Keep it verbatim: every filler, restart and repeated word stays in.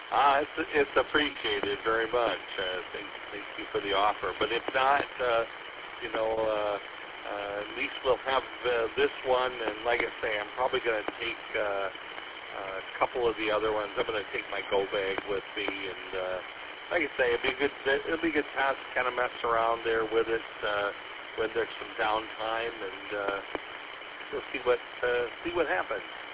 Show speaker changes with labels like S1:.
S1: Uh, it's, it's appreciated very much. Uh, thank, thank you for the offer. But if not, uh, you know, uh, uh, at least we'll have uh, this one. And like I say, I'm probably going to take uh, a couple of the other ones. I'm going to take my go bag with me. And uh, like I say, it'll be a good. It'll be a good time to kind of mess around there with it uh, when there's some downtime, and uh, we'll see what uh, see what happens.